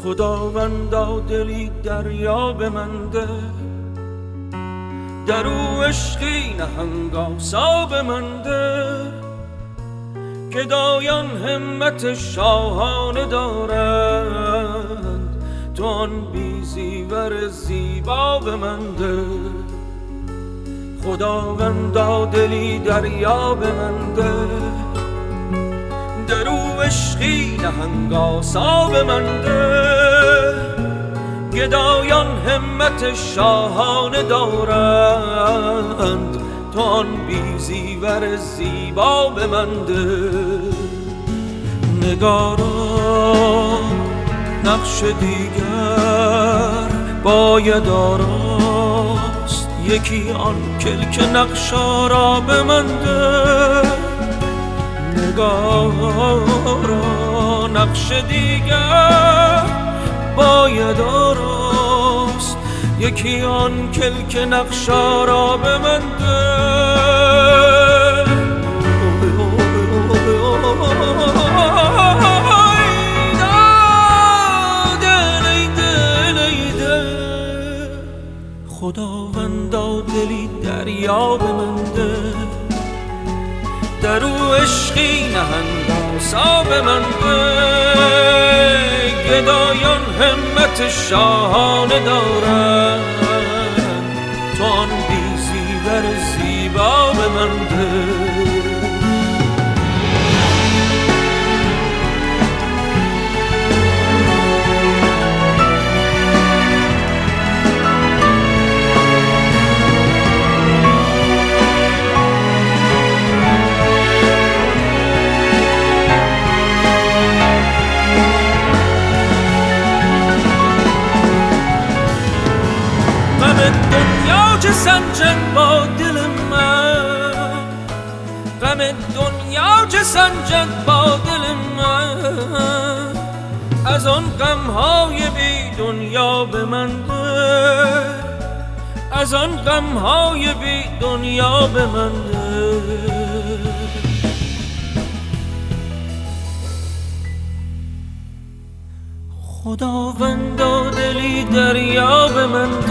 خداوندا دلی دریا به من ده، در او عشقی نهنگ آسا به من ده. گدایان همت شاهانه دارند، تو آن بی زیور زیبا به من ده. خداوندا دلی دریا به من ده، در او عشقی نهنگ آسا به من ده. گدایان همت شاهانه دارند، تو آن بی زیور زیبا به من ده. نگارا نقش دیگر باید آراست، یکی آن کلک نقشا را به من ده. نگارا نقش دیگر باید آراست، یکی آن کلک نقشا را به من ده. خداوندا دلی دریا به من ده، در او عشقی نهنگ آسا به من ده. گدایان همت شاهانه دارند، تو آن بی زیور زیبا به من ده. دنیا چه سنجد با دل من، غم دنیا چه سنجد با دل من. از آن غمهای بی دنیا به من ده، از آن غمهای بی دنیا به من ده. خداوندا دلی دریا به من ده،